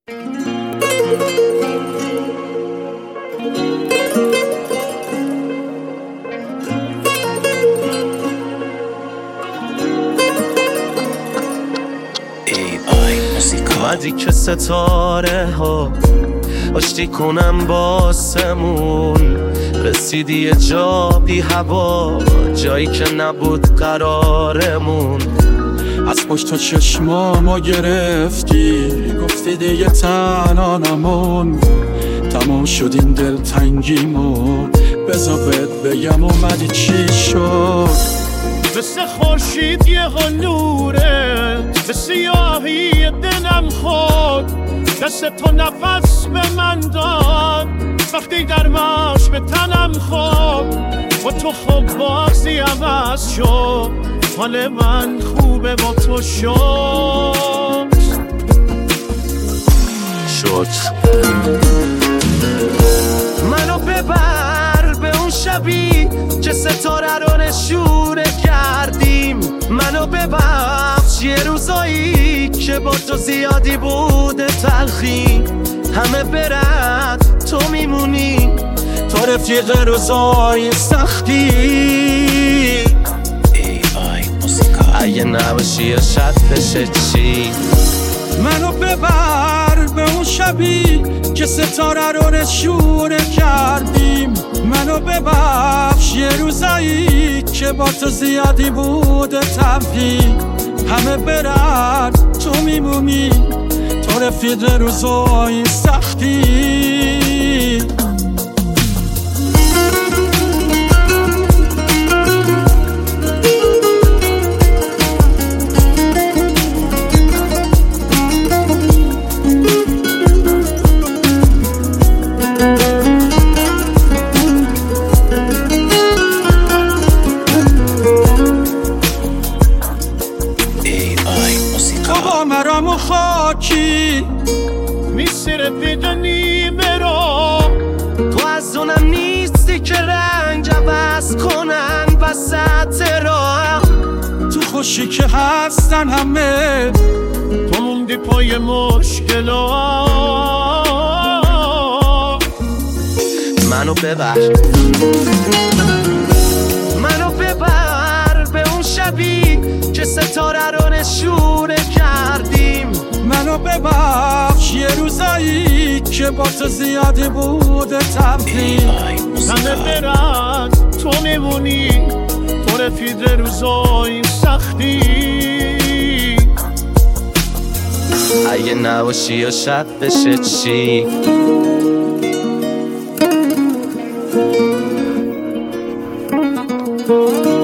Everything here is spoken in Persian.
اومدی که ستاره ها آشتی کنم باسمون، رسیدی یه جا بی هوا، جایی که نبود قرارمون. از پشت چشما ما گرفتی، گفتی دیگه تنها نمون. تمام شد این دلتنگیمون، بذار بهت بگم اومدی چی شد. مثل خورشید یه ها نوره، به سیاهی دلم خود. دست تو نفس به من داد، وقتی در ماش به تنم خود. با تو خوب بازی عوض شد، حال من خوبه با تو شد. منو ببر به اون شبی که ستاره رو نشونه کردیم. منو ببخش یه روزایی که با تو زیادی بوده تلخی. همه برد تو میمونی، تو رفیق روزای سختی. اگه نباشی یا شد بشه چی؟ منو ببر به اون شبی که ستاره رو نشونه کردیم. منو ببخش یه روزایی که با تو زیادی بوده تلخی. همه برن تو میمونی، تو رفیق روزای سختی. مرام و خاکی نیستی رفیقنی برو. تو از اونم نیستی که رنگ عوض کنن وسط راه. تو خوشی که هستن همه، تو موندی پای مشکلات. منو ببر منو ببر به اون شبی که ستاره رو نشونه کردیم. منو ببخش یه روزایی که با تو زیادی بوده تلخی. همه برن تو میمونی، تو رفیق روزای سختی. اگه نباشی یا شب بشه چی؟